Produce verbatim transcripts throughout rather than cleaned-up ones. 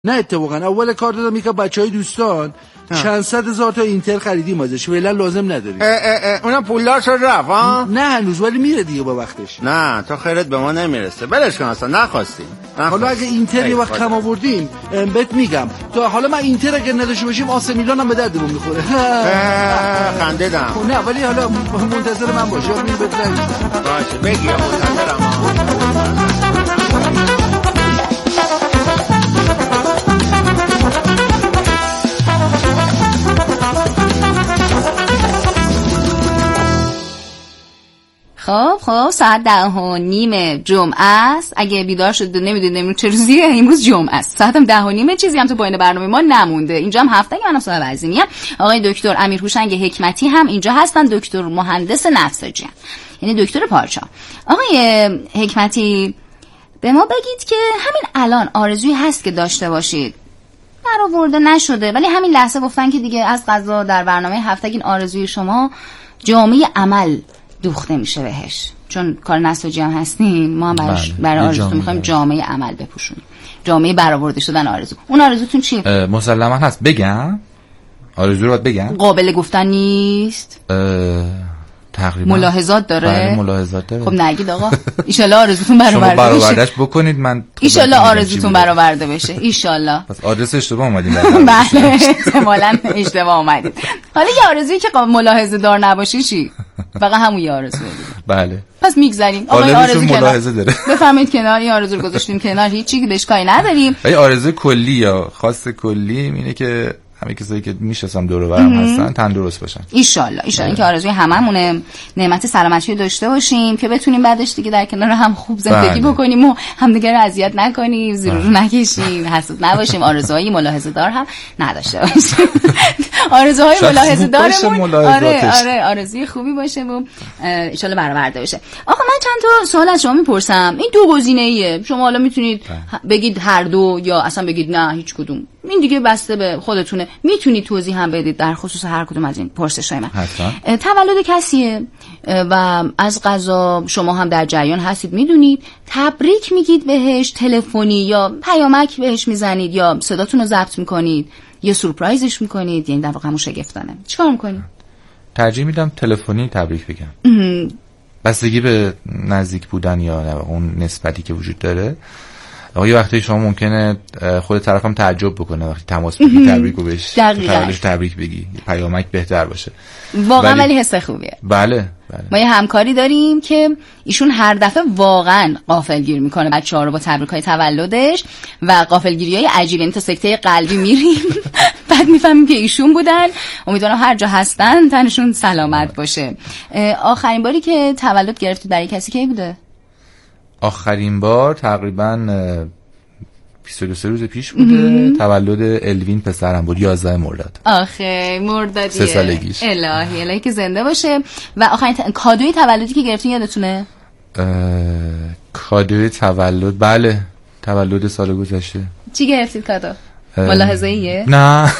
نه اتفاقا اول کار دادم یکم بچهای دوستان چند صد هزار تا اینتر خریدیم ازش، فعلا لازم نداریم. اونم پولدار شد رفت ها؟ نه هنوز، ولی میره دیگه با وقتش. نه تو خیرت به ما نمیرسه، بلش کن اصلا، نخواستیم. حالا اگه اینتر یه وقت کم آوردیم بهت میگم. تا حالا من اینتر اگه نداشته باشیم آسه میلان هم به دردمون میخوره. خندیدم. نه ولی حالا منتظر من باش، یاد بهت رنگ باشه بگی منتظرم. خب خب ساعت ده و نیم جمعه است. اگه بیدار شد نمیدونید امروز چه روزیه، امروز جمعه است. ساعتم ده و نیم. چیزی هم تو پایین برنامه ما نمونده. اینجا هم هفته که منم صاحب عظیمیه. آقای دکتر امیر هوشنگ حکمتی هم اینجا هستن، دکتر مهندس نساجی، یعنی دکتر پارچه. آقای حکمتی به ما بگید که همین الان آرزویی هست که داشته باشید برآورده نشده، ولی همین لحظه گفتن که دیگه از قضا در برنامه هفته این آرزوی شما جامعه عمل دوخته میشه بهش، چون کار نساجی هم هستین، ما هم برای, برای آرزوتون میخوایم جامعه عمل بپوشونیم، جامعه برآورده شدن آرزو. اون آرزوتون چی؟ مسلما هست. بگم آرزو رو باید بگم؟ قابل گفتن نیست؟ تقریبا ملاحظات داره؟ بله ملاحظات داره. خب نگید آقا. ان آرزوتون برآورده بشه. شما برآوردهش بکنید، من ان آرزوتون برآورده بشه ان. پس آدرس اشتباه اومدید. بله احتمالاً اشتباه اومدید. حالا یه آرزویی که ملاحظه دار نباشه چی؟ فقط همون یه آرزو بدید. بله پس میگذریم. آقا آرزو ملاحظه داره. بفرمایید کنار، این آرزو رو گذاشتیم کنار، هیچی بهش کاری نداریم. ولی آرزو کلی یا خاص کلی اینه که همه کسایی که میشناسم دور و برم هستن تندرست باشن ان شاء الله. ان شاء الله که آرزوی هممونه نعمت سلامتی داشته باشیم که بتونیم بعدش دیگه در کنار هم خوب زندگی بله. بکنیم و همدیگه رو اذیت نکنیم، زیر رو نکشیم، حسود نباشیم، آرزوهای ملاحظه دار هم نداشته باشیم. آرزوهای ملاحظه دارمون آره آره آرزوی خوبی باشه و ان شاء الله برآورده بشه. آقا من چند تا سوال از شما میپرسم. این دو گزینه‌ایه، شما حالا میتونید بگید هر دو یا اصلا بگید نه هیچ کدوم، این دیگه بسته به خودتونه. میتونید توضیح هم بدید در خصوص هر کدوم از این پرسش‌های من. تولد کسیه و از قضا شما هم در جریان هستید، میدونید، تبریک میگید بهش تلفنی یا پیامک بهش میزنید یا صداتون رو ضبط میکنید یا سورپرایزش میکنید، یعنی در واقع همون شگفتانه. چیکار میکنید؟ ترجیح میدم تلفنی تبریک بگم. بستگی به نزدیک بودن یا اون نسبتی که وجود داره. آقا یه وقتی شما ممکنه خود طرفم تعجب بکنه وقتی تماس بگیری تبریک رو بهش تولدش تبریک بگی، پیامک بهتر باشه واقعا. ولی حس خوبیه. بله بله. ما یه همکاری داریم که ایشون هر دفعه واقعا غافلگیر میکنه بچه‌ها رو با تبریک‌های تولدش و غافلگیری‌های عجیب، یعنی تا سکته قلبی میریم بعد میفهمیم که ایشون بودن. امیدوارم هر جا هستن تنشون سلامت باشه. آخرین باری که تولد گرفتید برای کسی کی بوده؟ آخرین بار تقریبا بیست و دو روز پیش بوده. تولد الوین پسرم بود، یازده مرداد. آخه مردادیه، سه سالگیش. الهی الهی که زنده باشه. و آخرین ت... کادوی تولدی که گرفتین یادتونه؟ کادوی تولد بله، تولد سال گذشته. چی گرفتید کادو؟ ملاحظه ایه؟ نه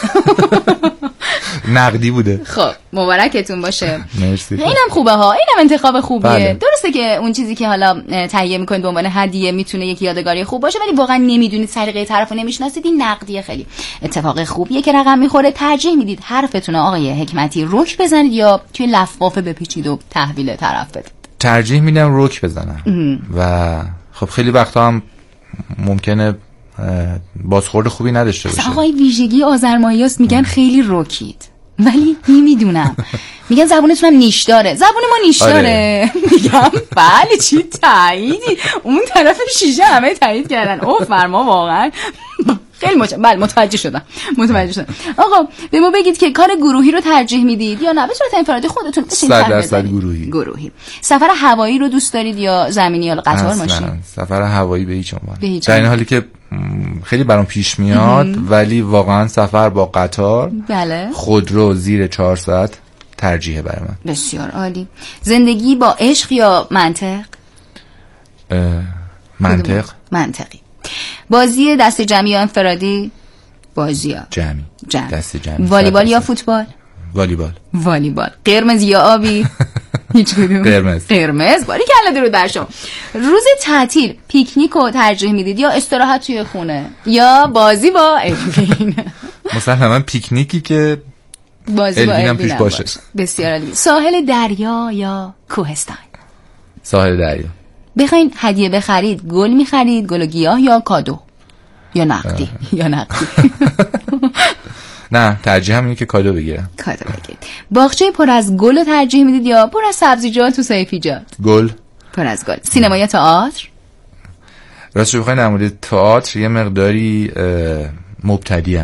نقدی بوده. خب مبارکتون باشه. مرسی. اینم خوبه ها، اینم انتخاب خوبیه. بله. درسته که اون چیزی که حالا تهیه میکنید به عنوان هدیه میتونه یک یادگاری خوب باشه، ولی واقعا نمیدونید سلیقه طرفو نمیشناسید، این نقدیه خیلی اتفاق خوبیه که رقم میخوره. ترجیح میدید حرفتون آقای حکمتی رک بزنید یا توی لفافه بپیچید و تحویل طرف بدید؟ ترجیح میدم رک بزنم. و خب خیلی وقتا هم ممکنه بازخورد خوبی نداشته باشه. آقای ویژگی آذرماییاست، میگن خیلی رکید، ولی نمیدونم میگن زبونتون هم نیش داره. زبون ما نیش داره. آره. میگم بله چی تاییدی، اون طرف شیشه همه تایید کردن. اوه فرما واقعا خیلی مچ... بله متوجه شدم متوجه شدم. آقا به ما بگید که کار گروهی رو ترجیح میدید یا نه به صورت انفرادی خودتون بشین صد درصد گروهی. گروهی. سفر هوایی رو دوست دارید یا زمینی یا قطار ماشین؟ سفر هوایی به هیچ عنوان. در این حالی که خیلی برام پیش میاد ولی واقعا سفر با قطار بله خودرو زیر چهار ساعت ترجیحه برای من. بسیار عالی. زندگی با عشق یا منطق؟ منطق. منطقی. بازی دست جمعی یا انفرادی؟ بازی ها جمعی. جمع. دست جمعی. والیبال یا فوتبال؟ والیبال. والیبال. قرمز یا آبی؟ هیچ کدوم. قرمز. قرمز. باری کلا درود بر شما. روز تعطیل پیکنیک رو ترجیح میدید یا استراحت توی خونه یا بازی با الوین؟ مثلا من پیکنیکی که بازی با الوینم توش باشه. بسیار عالی. ساحل دریا یا کوهستان؟ ساحل دریا. بخواین هدیه بخرید گل میخرید، گل و گیاه یا کادو یا نقدی؟ یا نقدی. نه ترجیح هم اینه که کادو بگیرم. کادو بگیرید. باغچه پر از گل رو ترجیح میدید یا پر از سبزیجات و سیفیجات؟ گل. پر از گل. سینما یا تئاتر؟ راستش بخواین در مورد تئاتر یه مقداری مبتدیم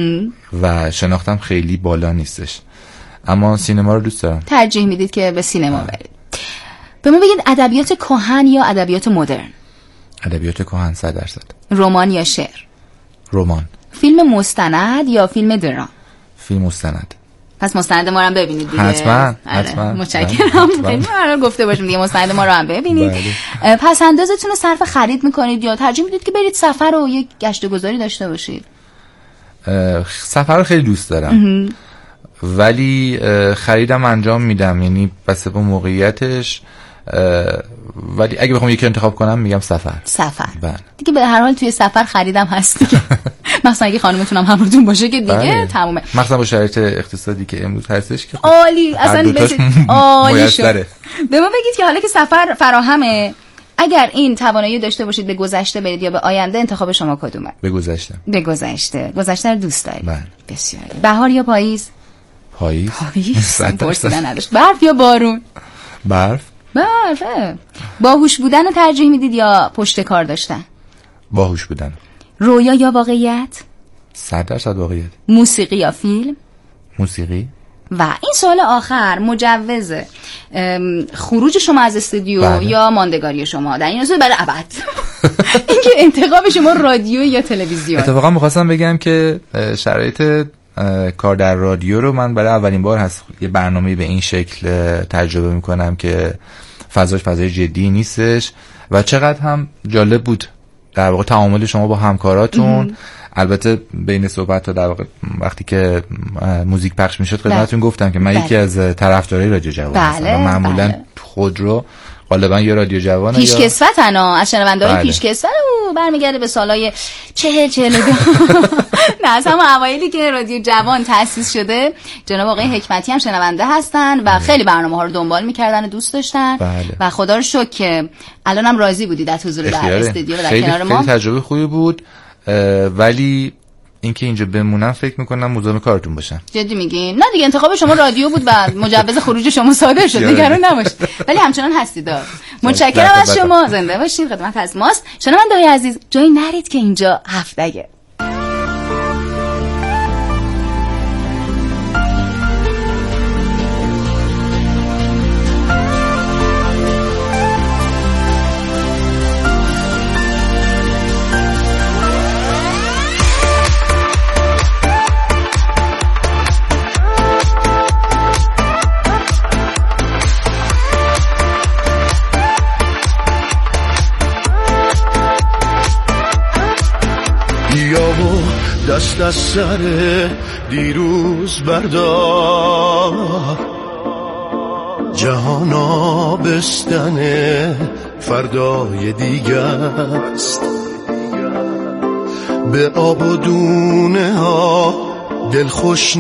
و شناختم خیلی بالا نیستش، اما سینما رو دوست دارم. ترجیح میدید که به سینما برید. به ما بگید ادبیات کهن یا ادبیات مدرن؟ ادبیات کهن صد درصد. رمان یا شعر؟ رمان. فیلم مستند یا فیلم درام؟ فیلم مستند. پس مستند ما رو هم ببینید دیگه. حتما حتما. متشکرم. خیلی ممنون گفته باشیم دیگه مستند ما رو هم ببینید. پس اندازتون رو صرف خرید میکنید یا ترجیح میدید که برید سفر و یک گشت و گذاری داشته باشید؟ سفر رو خیلی دوست دارم ولی خریدم انجام میدم، یعنی بس به موقعیتش، ولی اگه بخوام یکی انتخاب کنم میگم سفر. سفر بله. دیگه به هر حال توی سفر خریدم هست دیگه. مثلا اگه خانومتون هم همراهتون باشه که دیگه بله. تمومه. مثلا با شرایط اقتصادی که امروز هستش که عالی، اصلا بس عالی شد. به ما بگید که حالا که سفر فراهمه، اگر این توانایی داشته باشید به گذشته برید یا به آینده، انتخاب شما کدومه؟ به گذشته. به گذشته. گذشته رو دوست دارید؟ بله. بسیار. بهار یا پاییز؟ پاییز. پاییز. پرسیدن نداشت. برف یا بارون؟ برف. برف. باهوش بودن رو ترجیح میدید یا پشت کار داشتن؟ باهوش بودن. رویا یا واقعیت؟ صد درصد واقعیت. موسیقی یا فیلم؟ موسیقی. و این سوال آخر، مجوز خروج شما از استودیو بله. یا ماندگاری شما در این اصول برای ابد؟ اینکه انتخاب شما رادیو یا تلویزیون؟ اتفاقا می‌خواستم بگم که شرایط کار در رادیو رو من برای اولین بار هست یه برنامه به این شکل تجربه میکنم که فضاش فضای جدی نیستش و چقدر هم جالب بود در واقع تعامل شما با همکاراتون. البته بین صحبت تا در واقع وقتی که موزیک پخش میشد خدمتتون گفتم که من بله. یکی از طرفدارای رادیو جوان هستم بله. و معمولا بله. خود رو غالبا یا رادیو جوان پیش یا کسوتن ها از شنونده‌های بله. پیش کسوت او برمیگرده به سالای چهل چهل دو. نه از همون اوایلی که رادیو جوان تأسیس شده جناب آقای حکمتی هم شنونده هستن و بله. خیلی برنامه‌ها رو دنبال می‌کردن و دوست داشتن بله. و خدا رو شکر که الانم راضی بودید از حضور در استودیو و در خیلی کنار ما. خیلی تجربه خوبی بود، ولی اینکه اینجا بمونم فکر میکنم مزاحم کارتون باشم. جدی میگین؟ نه دیگه انتخاب شما رادیو بود و مجوز خروج شما صادر شد، نگران نباشید. ولی همچنان هستید. متشکرم از شما، زنده باشید، خدمت از ماست. شنونده‌های عزیز جایی نرید که اینجا هفتگه. دست از سر دیروز بردار، جهان آبستن فردای دیگه است. به آب و دونه ها دلخوش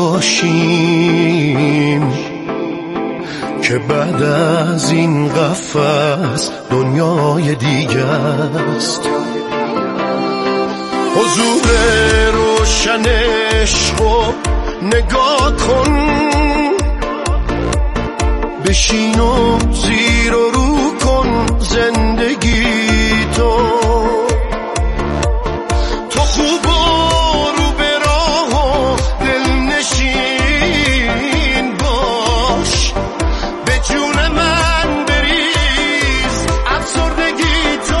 نباشیم که بعد از این قفس دنیای دیگه است. حضور روشن عشقو نگاه کن، بشین و زیر و رو کن زندگی تو. تو خوب و رو به راه و دلنشین باش، به جون من بریز افسردگی تو.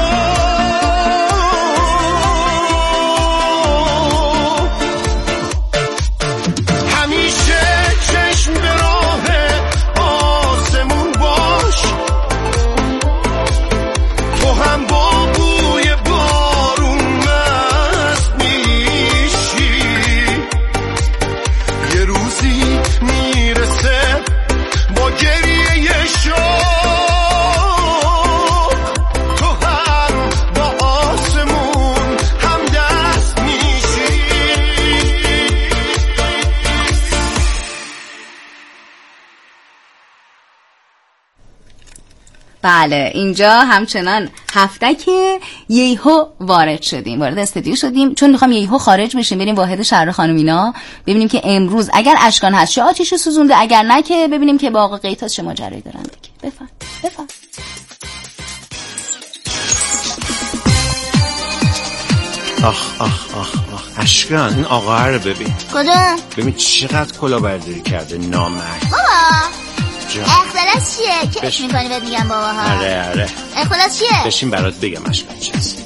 بله اینجا همچنان هفته که یهو وارد شدیم، وارد استودیو شدیم، چون میخوام یهو خارج بشیم بریم واحد شهر خانومینا ببینیم که امروز اگر اشکان هست چه آتیشو سوزونده، اگر نه که ببینیم که با آقا قیتاس چه ماجرایی دارن دیگه. بفرم بفرم. آخ آخ آخ آخ اشکان این آقا رو ببین. کدوم؟ ببین چقدر کلاهبرداری کرده نامرد. بابا جا. اختلاس چیه؟ کش بش... میکنی بهت میگم باباها. آره آره. اختلاس چیه؟ بشین برات بگم اشکان چیست.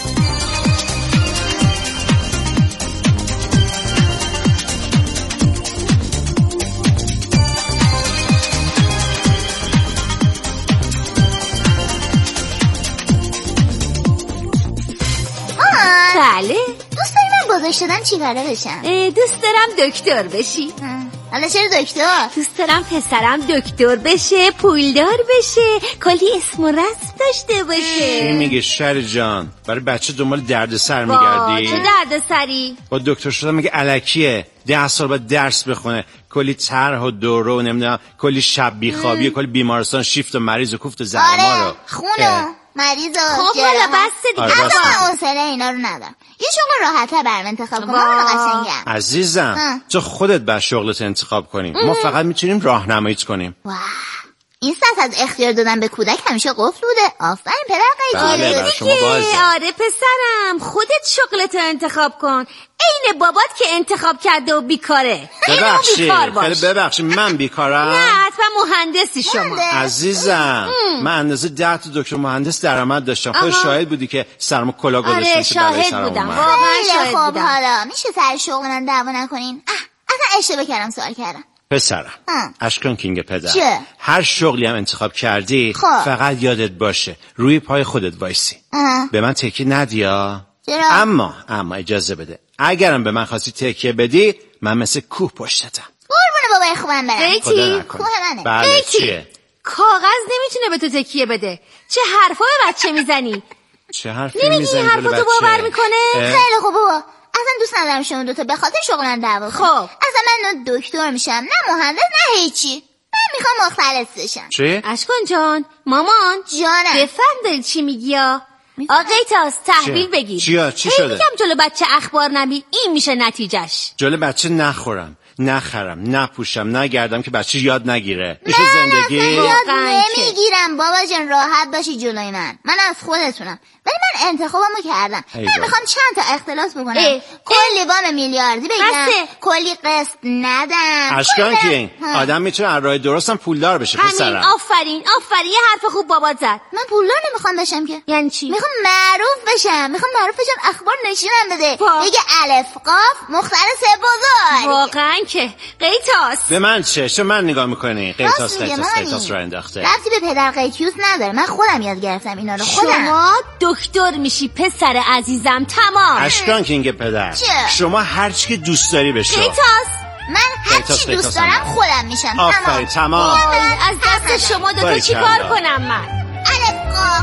بله. دوست داری من بزرگ شدن چی کاره بشم؟ دوست دارم دکتر بشی. حالا چرا دکتر؟ دوست دارم پسرم دکتر بشه، پولدار بشه، کلی اسم و رسم داشته باشه. چی میگه شر جان؟ برای بچه دنبال دردسر میگردی؟ چه دردسری؟ با دکتر شدن میگه الکیه، ده سال باید درس بخونه، کلی طرح و دوره و نمیدونم کلی شب بیخوابی، کلی بیمارستان شیفت و مریض و کوفت و زرما آره. رو. خونو مریض و خب حالا بس دیگه. آره اصلا حوصله اینا رو ندارم. یه شغل راحته برام انتخاب کن. من قشنگم. عزیزم ها. تو خودت باید شغلت انتخاب کنی. ما فقط میتونیم راهنماییت کنیم. واه. این سطح از اختیار دادن به کودک همیشه قفل بوده. آفرین پدر قیدی. بله برای شما بازه. آره پسرم خودت شغلتو انتخاب کن. عین بابات که انتخاب کرده و بیکاره. ببخشید خیلی ببخشید من بیکارم. نه حتما مهندسی شما. عزیزم من اندازه ده تا دکتر مهندس درآمد داشتم. خود شاهد بودی که سرمو کلا گذاشتم. آره شاهد بودم واقعا خیلی شاهد خوب. بودم. حالا میشه سر شغل من دعوا نکنین؟ اصلا اشتباه کردم سوال کردم. پسرم اشکان کینگ پدر چه؟ هر شغلی هم انتخاب کردی خواه. فقط یادت باشه روی پای خودت وایسی. به من تکیه ندیا. چرا؟ اما اما اجازه بده اگرم به من خواستی تکیه بدی من مثل کوه پشتتم. قربون بابای خوبم برم. خدا نکنه. منه. بله چیه؟ کاغذ نمیتونه به تو تکیه بده. چه حرفای بچه میزنی؟ چه حرفی نمیگی میزنی حرفاتو بچه؟ باور میکنه؟ خیلی خوب بابا. اصلا دوست ندارم شما دوتا به خاطر شغلن دعوا کنید. خب اصلا من نه دکتر میشم نه مهندس نه هیچی. من میخوام مخلص بشم. چی؟ اشکان جان مامان جانم. بفهم داری چی میگی یا؟ آقای تاس تحویل بگیر. چیا چی هی شده؟ میگم جلو بچه اخبار نبی این میشه نتیجهش. جلو بچه نخورم نخرم نپوشم نگردم که بچه یاد نگیره. میشه زندگی. من اصلا واقعاً یاد که. نمیگیرم بابا جان راحت باشی جلوی من. من از خودتونم. ولی من انتخابمو کردم. ای من بابا. میخوام چند تا اختلاس بکنم. اه. کلی وام میلیاردی بگیرم. بسه. کلی قسط ندم. اشکان کلی- کینگ ها. آدم میتونه از راه درستم پولدار بشه همین پسرم. آفرین آفرین یه حرف خوب بابات زد. من پولدار نمیخوام بشم که. یعنی چی؟ میخوام معروف بشم. میخوام معروف بشم اخبار نشونم بده. با. بگه الف قاف مخترس بزرگ. واقعا که قیتاس به من چه؟ چه من نگاه میکنی؟ قیتاس راست میگه قیتاس مامی. قیتاس رو انداخته. ربطی به پدر قیتیوس نداره. من خودم یاد گرفتم اینا رو خودم. شما دکتر میشی پسر عزیزم تمام. اشکان کینگ پدر چه؟ شما هر چی که دوست داری بشو. قیتاس من هر قیتاس چی دوست قیتاس دارم هم. خودم میشم. آفرین تمام. از دست شما دوتا باری چی کلا. کار کنم من؟ الف قاف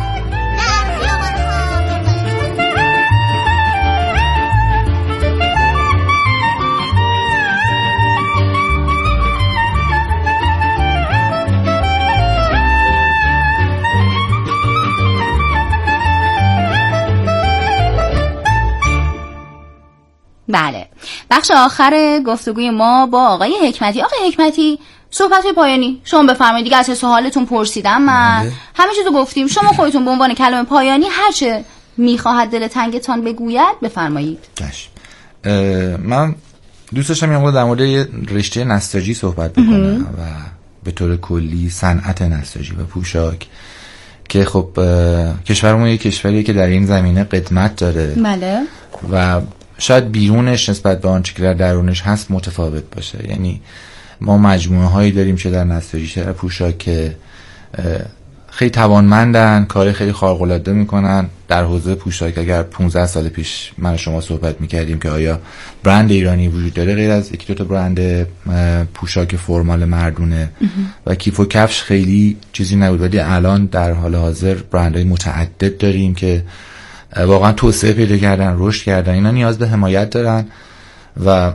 در خیابان بله بخش آخر گفتگوی ما با آقای حکمتی. آقای حکمتی صحبت پایانی شما بفرمایید دیگه. از سوالتون پرسیدم من بله. همه چیزو گفتیم. شما خودتون به عنوان کلمه پایانی هر چه میخواهد دل تنگتان بگوید بفرمایید. چشم. من دوست داشتم یه مقدار در مورد رشته نساجی صحبت بکنم و به طور کلی صنعت نساجی و پوشاک که خب کشورمون یک کشوریه که در این زمینه قدمت داره. بله. و شاید بیرونش نسبت به آنچه که در درونش هست متفاوت باشه. یعنی ما مجموعه هایی داریم چه در نساجی چه در پوشاک که خیلی توانمندن، کار خیلی خارق العاده میکنن. در حوزه پوشاک اگر پانزده سال پیش من و شما صحبت میکردیم که آیا برند ایرانی وجود داره غیر از یکی دو تا برند پوشاک فرمال مردونه و کیف و کفش خیلی چیزی نبود، ولی الان در حال حاضر برندهای متعدد داریم که واقعا توسعه پیدا کردن، رشد کردن. اینا نیاز به حمایت دارن و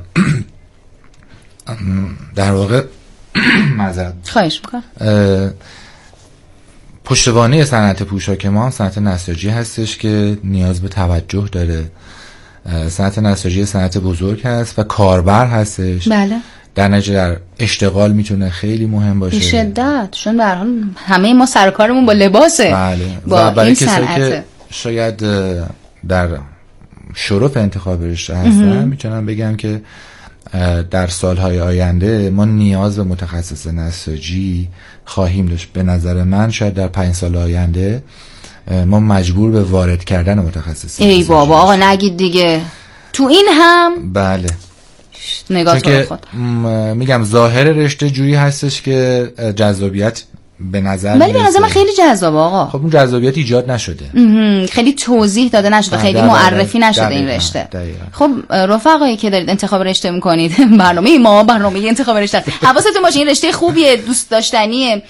در واقع معذرت خواهش میکنم پشتوانه صنعت پوشاک ما صنعت نساجی هستش که نیاز به توجه داره. صنعت نساجی صنعت بزرگ هست و کاربر هستش. بله. در نتیجه در اشتغال میتونه خیلی مهم باشه. به شدت. چون در حال همه ما سر کارمون با لباسه. بله. با و برای این کسایی صنعت که شاید در شرف انتخاب رشته هستن میتونم بگم که در سالهای آینده ما نیاز به متخصص نساجی خواهیم داشت. به نظر من شاید در پنج سال آینده ما مجبور به وارد کردن متخصص. ای بابا آقا نگید دیگه. تو این هم بله نگاه که میگم ظاهر رشته جوری هستش که جذابیت به نظر ولی به نظر من خیلی جذابه آقا. خب اون جذابیت ایجاد نشده، خیلی توضیح داده نشده، خیلی معرفی نشده این رشته. دقیقا. خب رفقایی که دارید انتخاب رشته میکنید، برنامه ما برنامه انتخاب رشته، حواستون باشه این رشته خوبیه، دوست داشتنیه.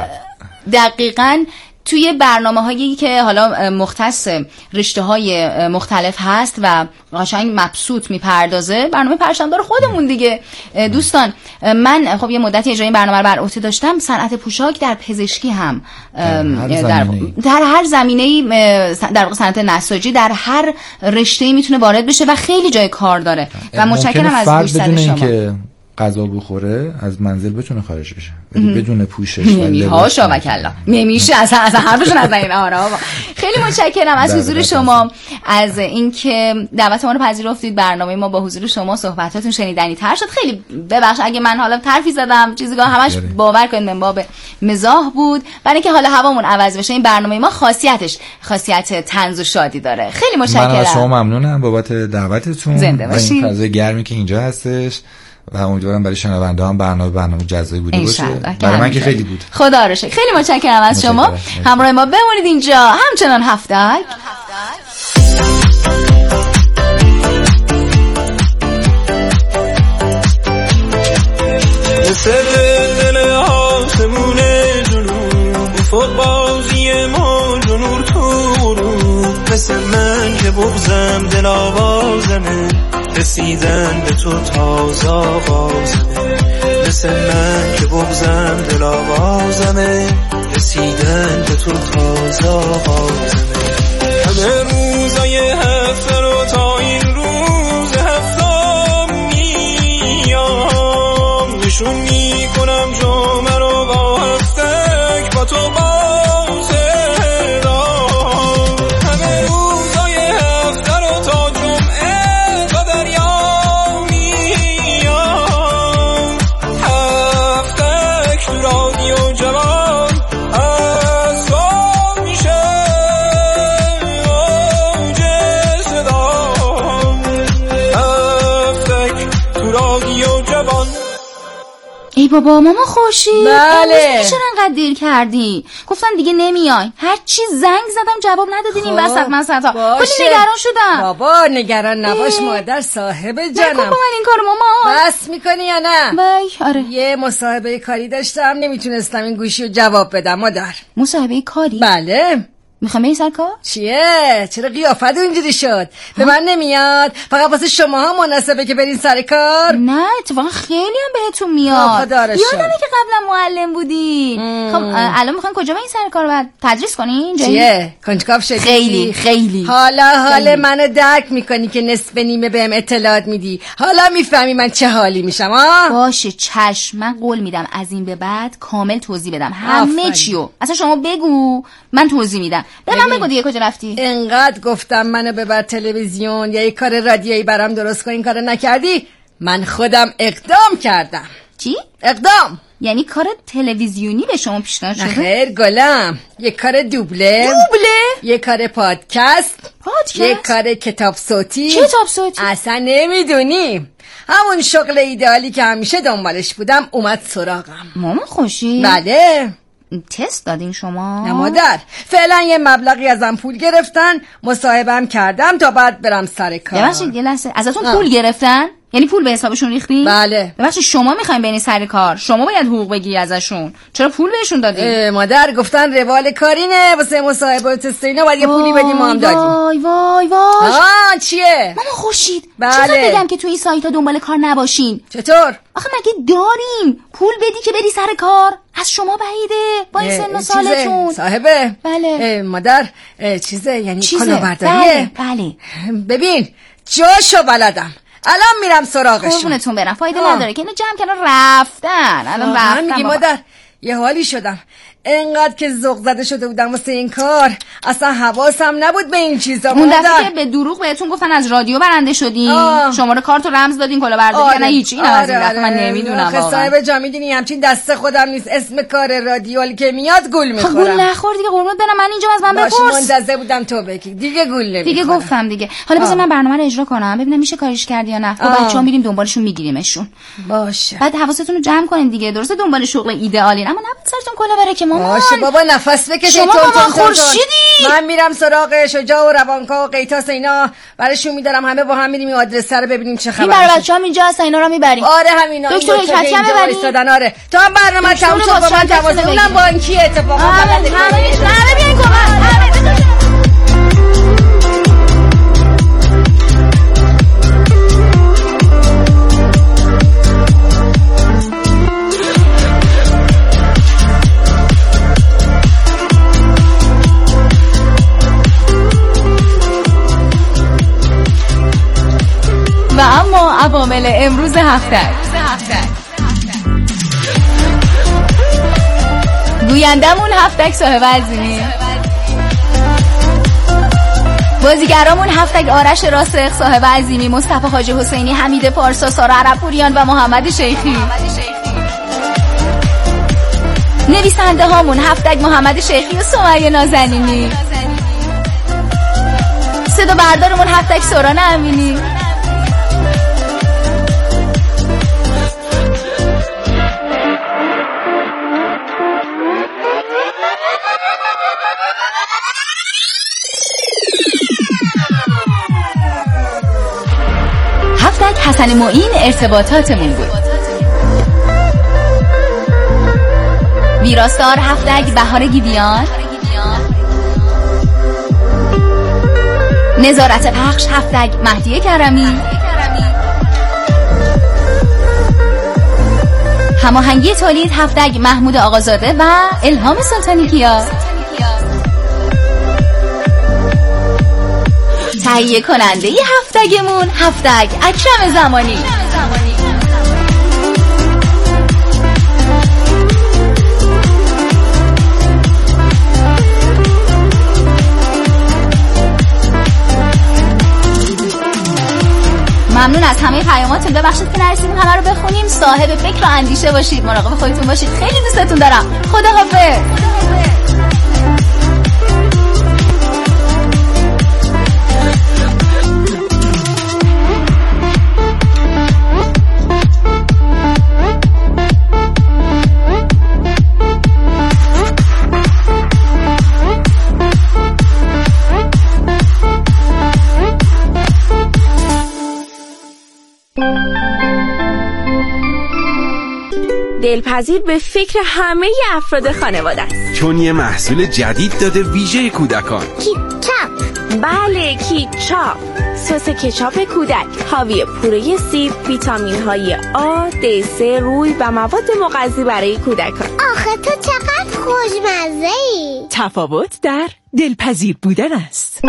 دقیقاً توی برنامه هایی که حالا مختص رشته های مختلف هست و قشنگ مبسوط میپردازه، برنامه پرچمدار خودمون دیگه. دوستان من خب یه مدتی اجرای این برنامه رو بر عهده داشتم. صنعت پوشاک در پزشکی هم در, در هر زمینه‌ای، در واقع صنعت نساجی در هر رشته‌ای میتونه وارد بشه و خیلی جای کار داره و متشکرم از گوشزد شما. غذا بخوره از منزل بتونه خارج بشه ولی بدون پوشش و لباس هاشا وکلا نمیشه اصلا اصلا حرفشون از این آرا. خیلی متشکرم از حضور شما، از اینکه دعوت ما رو پذیرفتید. برنامه ما با حضور شما صحبتاتون شنیدنی تر شد. خیلی ببخشید اگه من حالا حرفی زدم چیزیگاه، همش باور کنید من باب مزاح بود، برای اینکه حالا هوامون عوض بشه. این برنامه ما خاصیتش خاصیت طنز و شادی داره. خیلی متشکرم. من از شما ممنونم بابت دعوتتون. زنده باشید. این فضای گرمی که اینجا هستش و امیدوارم برای شنونده هم برنامه برنامه جذابی بوده باشه. برای من که خیلی بود. خدا رو شکر. خیلی متشکرم از شما. همراه ما بمونید اینجا همچنان هفتک. مثل دل آسمون جنوب فوق بازی موج و نور تو غروب، مثل من که بغزم دل آوازمه، رسیدن به تو تازه آغازمه، مثل من که بغزم دل آوازمه، رسیدن به تو تازه آغازمه. همه روزای هفته رو تا این روز هفتم میام، نشون میکنم جمعه رو با هفتک با تو باز دام. همه روزای هفته رو تا جمعه ای بابا ماما خوشی. بله. چرا انقدر دیر کردی؟ گفتن دیگه نمیای. هر چی زنگ زدم جواب ندادین. این وسط من ستا کلی نگران شدم. بابا نگران نباش اه. مادر صاحب جانم. نکن با من این کارو ماما. بس میکنی یا نه؟ بای آره. یه مصاحبه کاری داشتم نمیتونستم این گوشی رو جواب بدم مادر. مصاحبه کاری؟ بله. میخوام این سر کار؟ چیه؟ چرا قیافت اینجوری شد؟ به من نمیاد؟ فقط واسه شما هم مناسبه که برین سر کار؟ نه اتفاقا خیلی هم بهتون میاد. یادمه که قبلا معلم بودی. خب الان میخواین کجا برین سر کار بعد تدریس کنین؟ چیه؟ کنجکاو شدی؟ خیلی خیلی. حالا حال منو درک میکنی که نصف نیمه بهم اطلاعات میدی. حالا میفهمی من چه حالی میشم ها؟ باشه چشم، من قول میدم از این به بعد کامل توضیح بدم همه چیو. اصلا شما بگو من توضیح میدم. به من بگو دیگه کجا رفتی؟ انقدر گفتم منو ببر تلویزیون یا یه کار رادیویی برام درست کن، این کارو نکردی. من خودم اقدام کردم. چی؟ اقدام یعنی کار تلویزیونی به شما پیشنهاد شده؟ خیر گلم، یه کار دوبله دوبله؟ یه کار پادکست پادکست؟ یه کار کتاب صوتی. کتاب صوتی؟ اصلا نمیدونی. همون شغل ایدئالی که همیشه دنبالش بودم اومد سراغم. ماما خوشی؟ بله. تست دادین شما؟ نه مادر، فعلا یه مبلغی ازم پول گرفتن، مصاحبه‌ام کردم تا بعد برم سر کار. ببخشید یه لحظه، ازتون پول گرفتن؟ یعنی پول به حسابشون ریختی؟ بله. ببخشید شما میخواین برین سر کار، شما باید حقوق بگیری ازشون. چرا پول بهشون دادی؟ مادر گفتن روال کارینه واسه مصاحبه تست اینا باید یه پولی بدیم، ما هم دادیم. وای وای وای. آه چیه؟ ماما خورشید. بله. چطور بگم که تو این سایت ها دنبال کار نباشین؟ چطور؟ آخه مگه داریم پول بدی که بری سر کار؟ از شما بعیده با این سن و سالتون. صاحبه. بله. مادر چیزه یعنی بله کلاهبرداریه. بله. ببین جاشو بلدم، الان میرم سراغشون. قربونتون برم، فایده نداره که اینو جمع کردن رفتن. الان رفتن. میگی مادر یه حالی شدم، انقدر که ذوق زده شده بودم واسه این کار اصلا حواسم نبود به این چیزا. اون دفعه که به دروغ بهتون گفتن از رادیو برنده شدین، شماره کارت رو رمز دادین کلاهبرداری. آره. نه هیچ این از این دفعه من نمیدونم واقعا. صاحب جا میدونی همچین دست خودم نیست، اسم کار رادیو که میاد گول میخورم. گول نخور دیگه قربونت برم، من اینجا از من بپرس. باش منتظر بودم تو بگی دیگه گول نمیخورم. دیگه گفتم دیگه. حالا بذار من برنامه رو اجرا کنم ببینم میشه کارش کرد یا نه. با بچه‌ها میریم دنبالشون میگیریمشون. باشه. بعد حواستون رو جمع کنین دیگه، درسته دنبال شغل ایدئالین اما نباید سرتون کلا بره که مامان. باشه بابا نفس بکشید. شما مامان خورشیدی. من میرم سراغ شجاع و روانکا و قیتاس اینا براشون میدارم، همه با هم میریم این آدرس رو ببینیم چه خبره. این برای بچه‌ها اینجا هستن اینا رو میبریم. آره همینا. دکتر حکمتی هم میبریم. آره تو هم برنامه تموم شد با من تماس اونم بانکی اتفاقا. همه همه بیاین کمک. و اما عوامل امروز هفته گویندمون هفتک صاحب عظیمی، بازیگرامون هفتک آرش راسخ صاحب عظیمی، مصطفی حاجی حسینی، حمید پارسا، سارا عربپوریان و محمد شیخی. نویسنده هامون هفتک محمد شیخی و سمیه نازنینی. صدا بردارمون هفتک سوران امینی. هفتک حسن معین ارتباطاتمون بود. ویراستار هفتک بهار گیدیان. نظارت پخش هفتک مهدی کرمی. هماهنگی تولید هفتک محمود آقازاده و الهام سلطانی کیا. تهیه کننده هفتگمون هفتگ اکرم زمانی. ممنون از همه پیاماتون، ببخشید که نرسیدیم همه رو بخونیم. صاحب فکر و اندیشه باشید، مراقب خودتون باشید. خیلی دوستتون دارم. خداحافظ. دلپذیر به فکر همه افراد خانواده است، چون یه محصول جدید داده ویژه کودکان. کیچاپ. بله کیچاپ، سس کچاپ کودک حاوی پوره سیب، ویتامین های آ، دی، سه، روی و مواد مغذی برای کودکان. آخه تو چقدر خوشمزه‌ای. تفاوت در دلپذیر بودن است.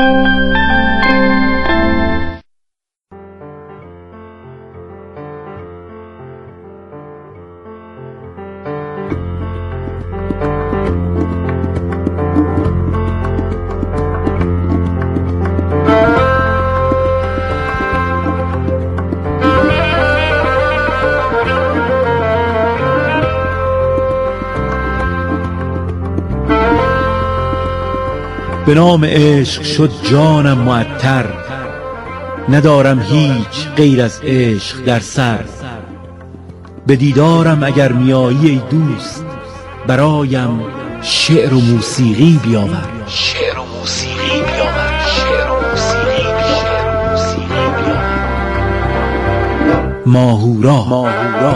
به نام عشق شد جانم معطر، ندارم هیچ غیر از عشق در سر. به دیدارم اگر میایی ای دوست، برایم شعر و موسیقی بیاور. شعر و موسیقی بیاور. شعر و موسیقی بیاور. ماهورا ماهورا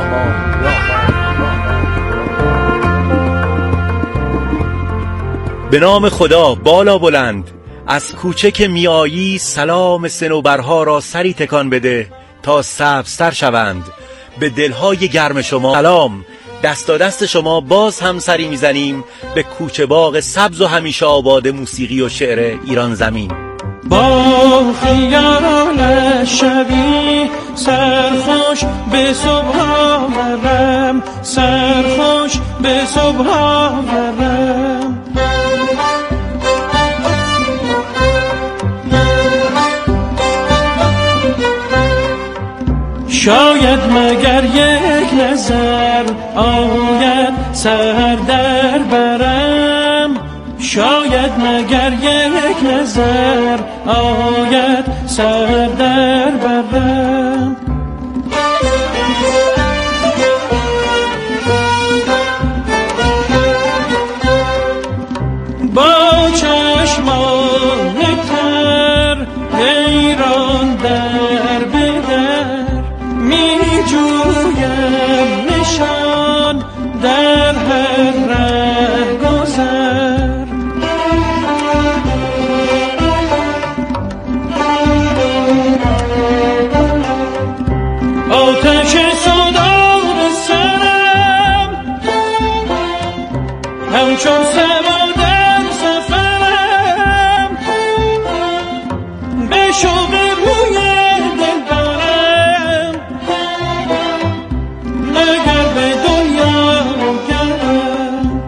به نام خدا بالا بلند، از کوچه که میایی سلام صنوبرها را سری تکان بده تا سبزتر شوند. به دلهای گرم شما سلام، دست دست شما باز هم سری میزنیم به کوچه باغ سبز و همیشه آباد موسیقی و شعر ایران زمین. با خیال شبی سرخوش به صبح آورم، سرخوش به صبح آورم. شاید مگر یک نظر آید سر در برم، شاید مگر یک نظر آید سر در برم. با چشمان تر حیران در بدر می جویم نشان در هر ره گذر. آتش صدای سرم همچون سما در سفرم، به شوق روی دل دارم مگر به دنیا گرم.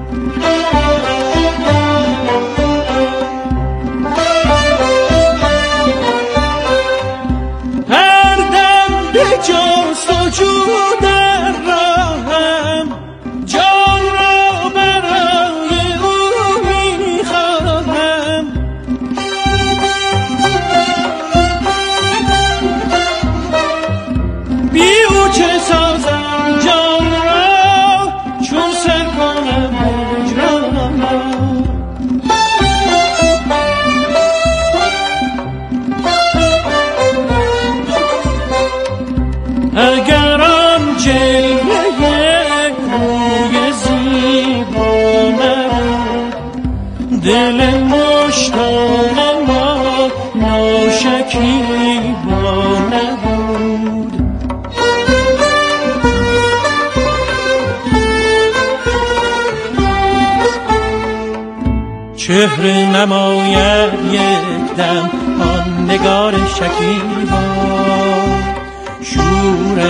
هر دم به جستجو در راهم، جان را برای او میخواهم. بی او چه سازم جان را، چون سر کنم هجران را. اگر آن جلوه یک روی زیبا نبود، دل مشتاق ما ناشکیبا نبود. چهره نماید یک دم آن نگار شکیبا، شور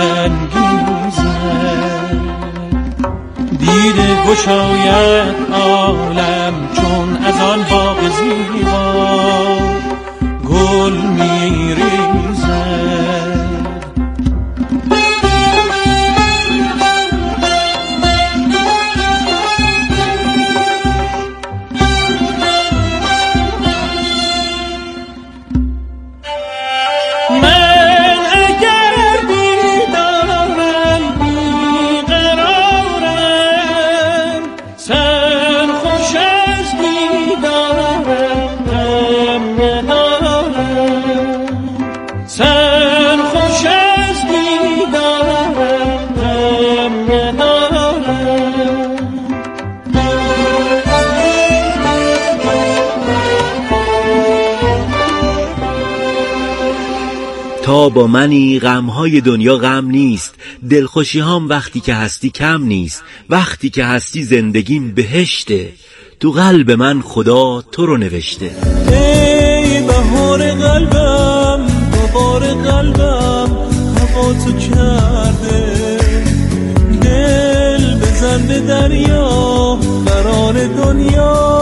انگیزد دیده گشاید عالم، چون از آن باغ زیبا گل میریزد. تا با منی غمهای دنیا غم نیست، دلخوشی هم وقتی که هستی کم نیست. وقتی که هستی زندگیم بهشته، تو قلب من خدا تو رو نوشته. ای بهار قلبم، بهار قلبم، هوا تو کرده. دل بزن به دریا، قرار دنیا